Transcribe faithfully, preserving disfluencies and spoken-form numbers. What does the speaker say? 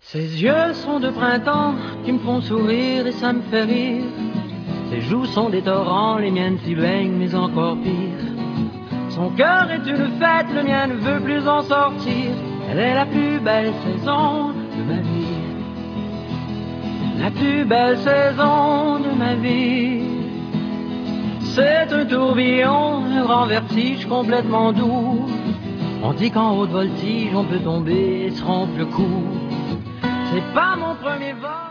Ses yeux sont de printemps qui me font sourire et ça me fait rire. Ses joues sont des torrents, les miennes s'y baignent, mais encore pire. Son cœur est une fête, le mien ne veut plus en sortir. Elle est la plus belle saison de ma vie. La plus belle saison de ma vie. C'est un tourbillon, un grand vertige complètement doux. On dit qu'en haute voltige on peut tomber et se rompre le cou. C'est pas mon premier vol.